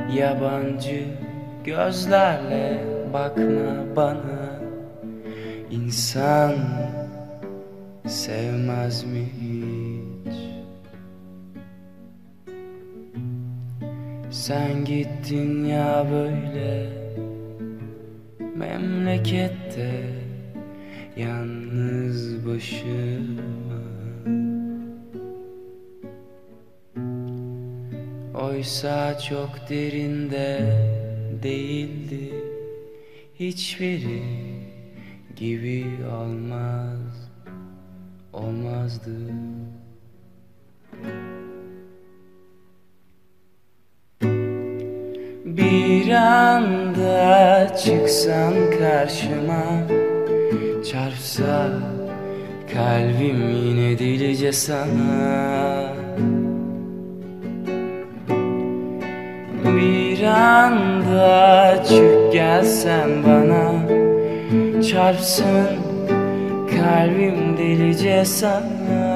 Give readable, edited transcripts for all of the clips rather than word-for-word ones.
Yabancı gözlerle bakma bana. İnsan sevmez mi hiç? Sen gittin ya böyle memlekette yalnız başıma. Oysa çok derinde değildi, hiçbiri gibi olmazdı. Bir anda çıksan karşıma, çarpsa kalbim yine delice sana. Bir anda çık gelsen bana, çarpsın kalbim delice sana.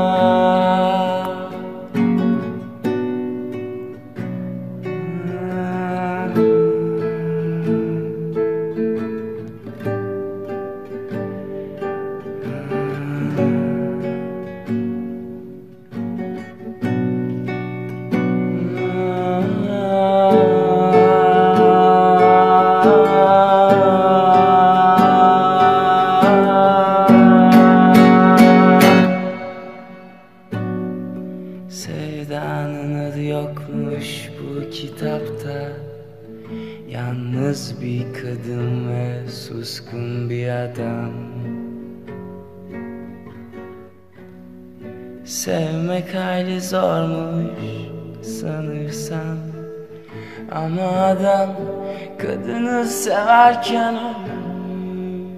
Sevdanın adı yokmuş bu kitapta. Yalnız bir kadın ve suskun bir adam. Sevmek hayli zormuş sanırsan, ama adam kadını severken ölmüş.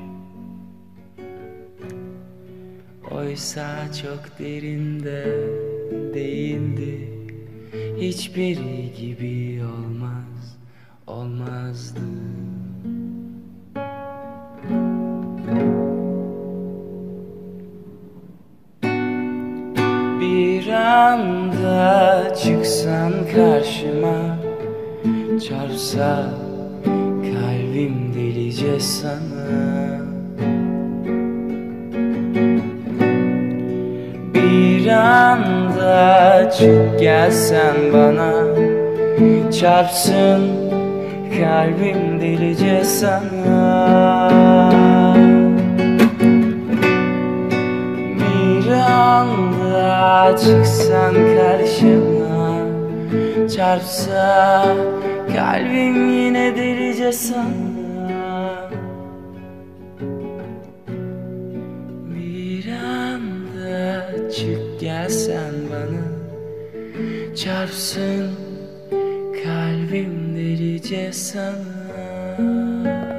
Oysa çok derinde değildi, hiçbiri gibi olmazdı. Bir anda çıksan karşıma, çarpsa kalbim delice sana. Bir anda çık gelsen bana, çarpsın kalbim delice sana. Bir anda çıksan karşıma, çarpsa kalbim yine delice sana. Bir anda çık gelsen bana, çarpsın kalbim delice sana.